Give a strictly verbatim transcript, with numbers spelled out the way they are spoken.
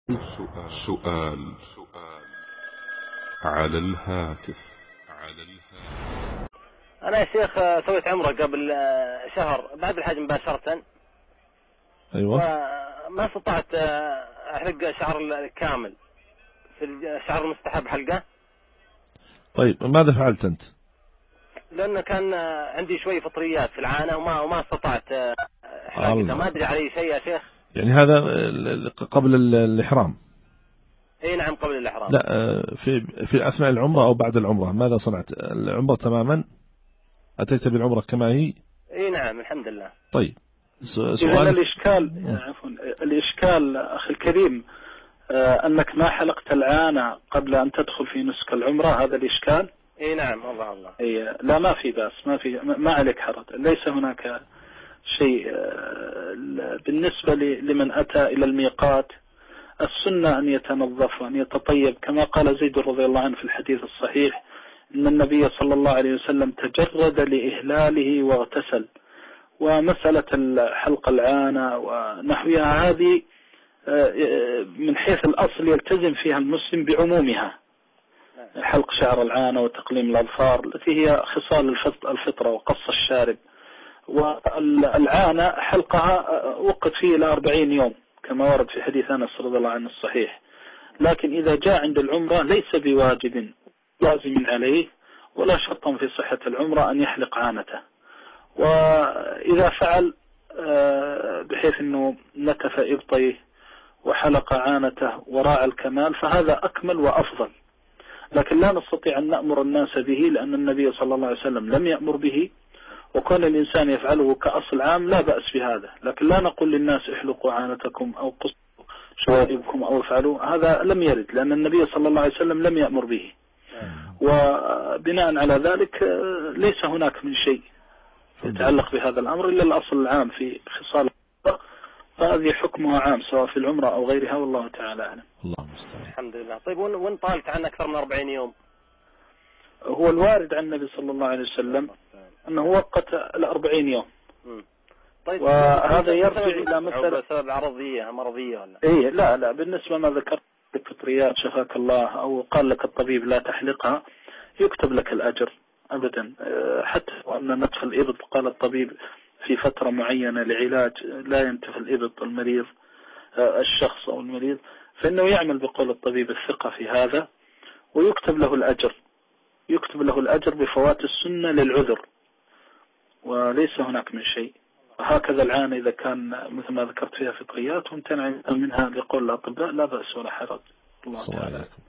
سؤال سؤال على الهاتف. على الهاتف. أنا يا شيخ سويت عمرة قبل شهر بعد الحج مباشرة. أيوة. وما استطعت أحلق شعر الكامل في الشعر المستحب حلقه. طيب ماذا فعلت أنت؟ لأن كان عندي شوي فطريات في العانة وما وما استطعت أحلقها. ما أدري عليه شيء يا شيخ. يعني هذا قبل الإحرام؟ اي نعم قبل الإحرام. لا، في في أثناء العمرة أو بعد العمرة ماذا صنعت؟ العمرة تماما أتيت بالعمرة كما هي؟ اي نعم الحمد لله. طيب سؤال الإشكال عفوا الإشكال أخي الكريم أنك ما حلقت العانة قبل أن تدخل في نسك العمرة، هذا الإشكال. اي نعم والله الله. اي لا ما في بأس، ما في ما عليك حرج، ليس هناك شيء. بالنسبة لمن أتى إلى الميقات السنة أن يتنظف وأن يتطيب كما قال زيد رضي الله عنه في الحديث الصحيح إن النبي صلى الله عليه وسلم تجرد لإهلاله واغتسل. ومسألة حلق العانة ونحوها هذه من حيث الأصل يلتزم فيها المسلم بعمومها، حلق شعر العانة وتقليم الأظفار التي هي خصال الفطرة وقص الشارب. والعانة حلقها وقت فيه إلى أربعين يوم كما ورد في حديث أنس رضي الله عنه الصحيح. لكن إذا جاء عند العمرة ليس بواجب لازم عليه ولا شرط في صحة العمرة أن يحلق عانته. وإذا فعل بحيث أنه نتف إبطيه وحلق عانته وراء الكمال فهذا أكمل وأفضل، لكن لا نستطيع أن نأمر الناس به لأن النبي صلى الله عليه وسلم لم يأمر به، وكون الإنسان يفعله كأصل عام لا بأس بهذا. لكن لا نقول للناس احلقوا عانتكم أو قصوا شواربكم أو افعلوا، هذا لم يرد لأن النبي صلى الله عليه وسلم لم يأمر به. وبناء على ذلك ليس هناك من شيء يتعلق بهذا الأمر إلا الأصل العام في خصال، فهذه حكمها عام سواء في العمرة أو غيرها والله تعالى أعلم. الله مستعان. الحمد لله. طيب وين طالت عن أكثر من أربعين يوم؟ هو الوارد عن النبي صلى الله عليه وسلم أنه وقت الأربعين يوم. م. طيب وهذا يرجع إلى مسألة بسبب عرضية مرضية ولا؟ إيه لا لا بالنسبة ما ذكرت الفطريات شفاك الله أو قال لك الطبيب لا تحلقها يكتب لك الأجر أبدا. حتى وأن نتف الإبط قال الطبيب في فترة معينة لعلاج لا ينتف الإبط المريض الشخص أو المريض، فإنه يعمل بقول الطبيب الثقة في هذا ويكتب له الأجر، يكتب له الأجر بفوات السنة للعذر وليس هناك من شيء. وهكذا العانة إذا كان مثل ما ذكرت فيها فطريات وامتنع منها بقول الأطباء لا بأس ولا حرج. الله تعالى.